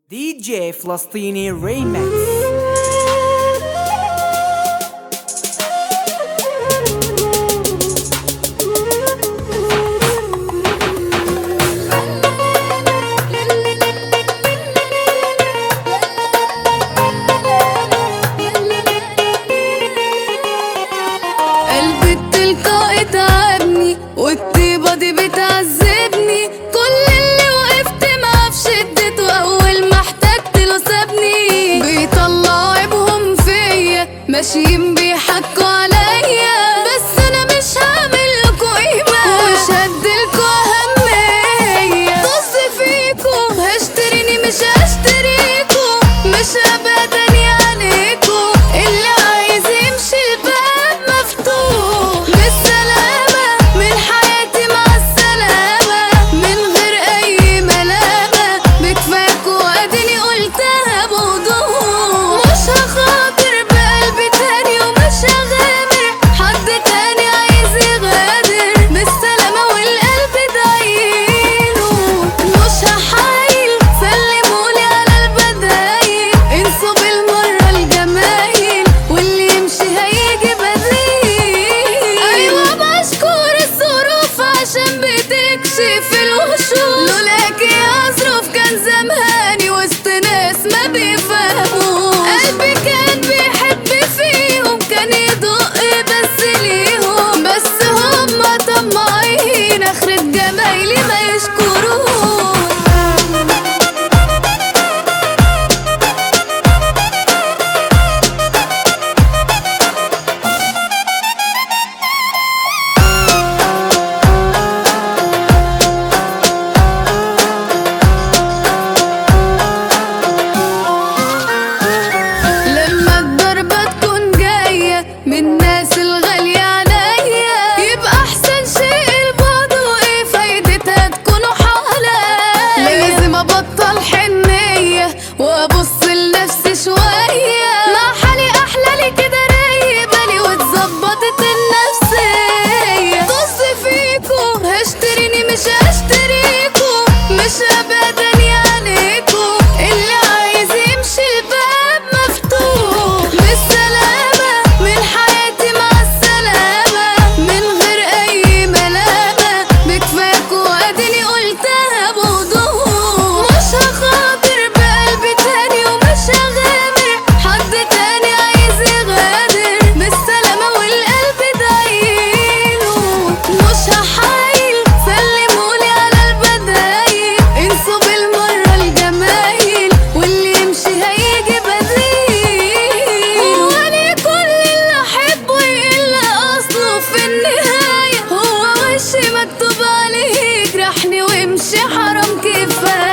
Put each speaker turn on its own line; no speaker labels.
دي جي فلسطيني ريمكس.
قلبي التلقائي تعبني والطيبة دي بتعذبني، كل اللي وقفت معاه في شدته أول ما احتجت له سابني. بيطلعوا عيبهم فيا ماشيين بيحكوا عليا، بس أنا مش هعملكوا قيمة ومش هديلكوا أهمية. طز فيكوا هشتريني مش هشتريكوا، مش أبدا عليكوا. اللي عايز يمشي الباب مفتوح بالسلامة، من حياتي مع السلامة من غير أي ملامة. بكفاكوا أديني قلتها بوضوح، مش هخاطر بقلبي تاني ومش هغامر حد تاني عايز يغادر بالسلامة والقلب دايله. مش هحايل سلمولي على البدايل، انسوا بالمرة الجمايل واللي يمشي هيجي بديل. أيوة بشكر الظروف عشان بتكشف الوشوش، لولاكي يا ظروف كان زماني وسط ناس ما بيفهموش. قلبي كان بيحب فيهم كان يدق بس ليهم، بس هما طماعين آخرة جمايلي ما يشكروش. لما الضربة تكون جاية من ناس الغالية عليا، يبقى أحسن شيء البعد، وإيه فايدتها تكونوا حواليا. لازم أبطل حنية وأبص لنفسي شوية، مع حالي أحلى لي كده رايق بالي واتظبطت النفسية. طز فيكوا هشتريني مش هشتريكوا، مش أبدا عليكوا. اللي عايز يمشي الباب مفتوح بالسلامة، من حياتي مع السلامة من غير أي ملامة. بكفاكوا أديني قلتها بوضوح، مش هخاطر بقلبي تاني ومش هغامر حد تاني عايز يغادر بالسلامة والقلب دايله. مش هحايل سلمولي على البدايل، انسوا بالمرة الجمايل واللي يمشي هيجي بديل. هو ليه كل اللي أحبه يقل أصله في النهاية؟ هو وشي مكتوب عليه يجرحني ويمشي حرام كفاية.